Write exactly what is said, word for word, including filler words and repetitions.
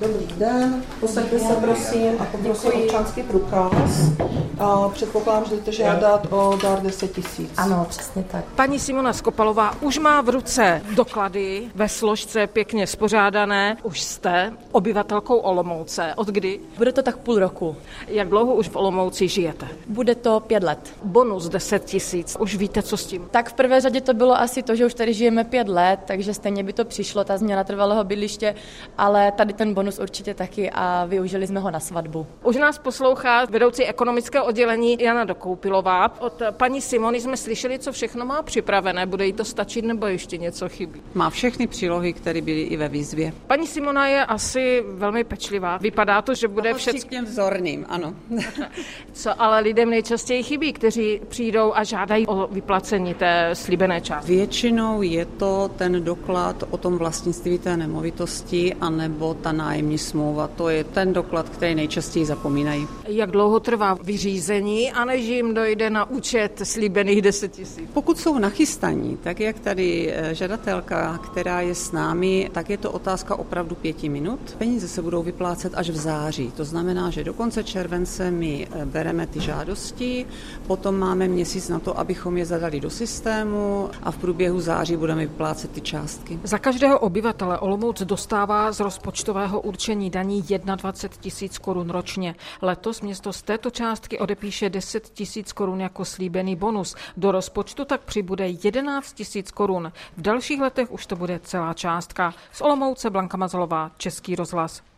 Dobrý den, posaďte se prosím a poprosím občanský průkaz. A předpokládám, že jdete žádat o dar deset tisíc. Ano, přesně tak. Paní Simona Skopalová už má v ruce doklady ve složce pěkně spořádané. Už jste obyvatelkou Olomouce. Od kdy? Bude to tak půl roku. Jak dlouho už v Olomouci žijete? Bude to pět let. Bonus deset tisíc. Už víte, co s tím? Tak v prvé řadě to bylo asi to, že už tady žijeme pět let, takže stejně by to přišlo, ta změna trvalého bydliště, ale tady ten bonus určitě taky a využili jsme ho na svatbu. Už nás poslouchá vedoucí ekonomického oddělení Jana Dokoupilová. Od paní Simony jsme slyšeli, co všechno má připravené. Bude jí to stačit nebo ještě něco chybí? Má všechny přílohy, které byly i ve výzvě. Paní Simona je asi velmi pečlivá. Vypadá to, že bude všechno k těm vzorným, ano. Co ale lidem nejčastěji chybí, kteří přijdou a žádají o vyplacení té slíbené částky? Většinou je to ten doklad o tom vlastnictví té nemovitosti anebo ta nájemní smlouva. To je ten doklad, který nejčastěji zapomínají. Jak dlouho trvá vyřízení a než jim dojde na účet slíbených deset tisíc? Pokud jsou nachystaní, tak jak tady žadatelka, která je s námi, tak je to otázka opravdu pěti minut. Peníze se budou vyplácet až v září. To znamená, že do konce července my bereme ty žádosti, potom máme měsíc na to, abychom je zadali do systému a v průběhu září budeme vyplácet ty částky. Za každého obyvatele Olomouc dostává z rozpočtového určení daní dvacet jedna tisíc korun ročně. Letos město z této částky odepíše deset tisíc korun jako slíbený bonus. Do rozpočtu tak přibude jedenáct tisíc korun. V dalších letech už to bude celá částka. Z Olomouce Blanka Mazalová, Český rozhlas.